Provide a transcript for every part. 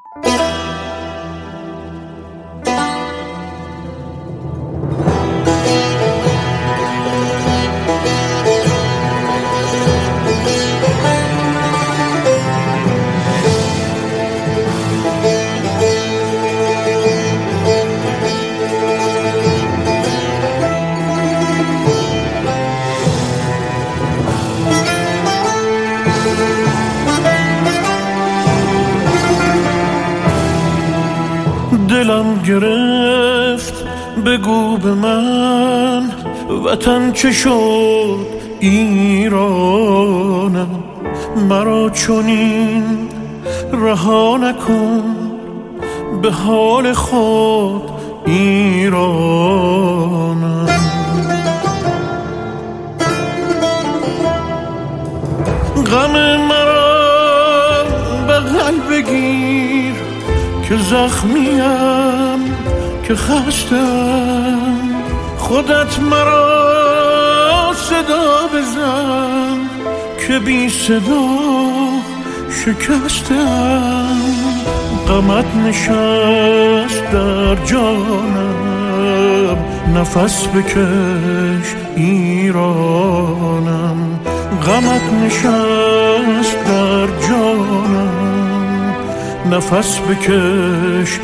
دلم گرفت بگو به من وطن چه شد ایرانم، مرا چنین رها نکن به حال خود ایرانم. غم مرا بغل بگیر که زخمیم که خستم، خودت مرا صدا بزن که بی صدا شکستم. غمت نشست در جانم، نفس بکش ایرانم. غمت نشست در جانم، نفس بکش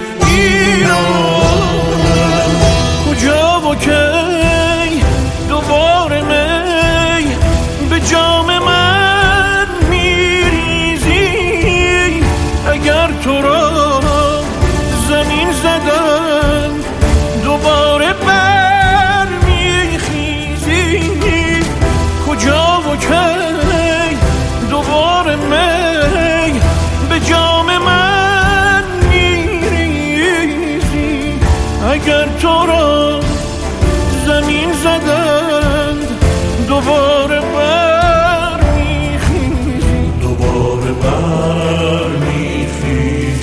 ایرانم. کجا و کی دوباره می به جام من میریزی؟ اگر تو را زمین زدن دوباره بر میخیزی؟ کجا و کی دوباره می به جام من میریزی؟ اگر تو را زمین زدند دوباره بر میخیزی، دوباره بر میخیزی.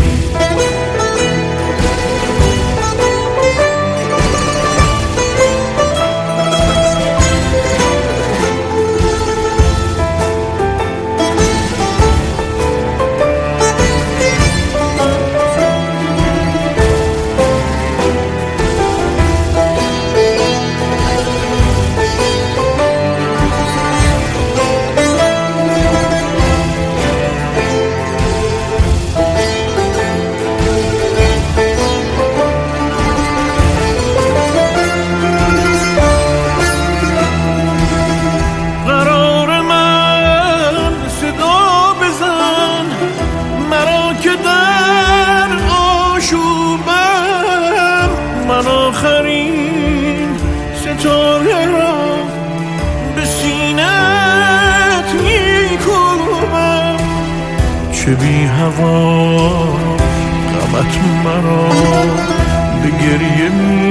من آخرین ستاره را به سینت میکوبم، چه بی هوا غمت مرا به گریه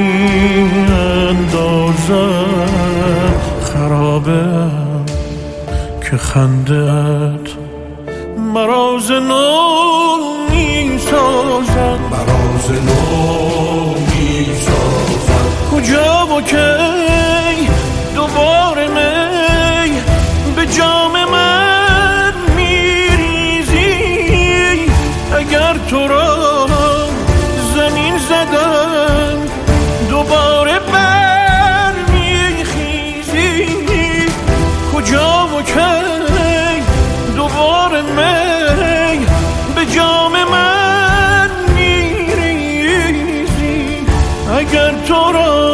میاندازد. خرابم که خنده‌ات مرا ز نو میسازد، مرا ز نو میسازد. کجا و کی دوباره می به جام من میریزی؟ اگر تو را زمین زدن دوباره بر میخیزی؟ کجا و کی دوباره می به جام من میریزی؟ اگر تو را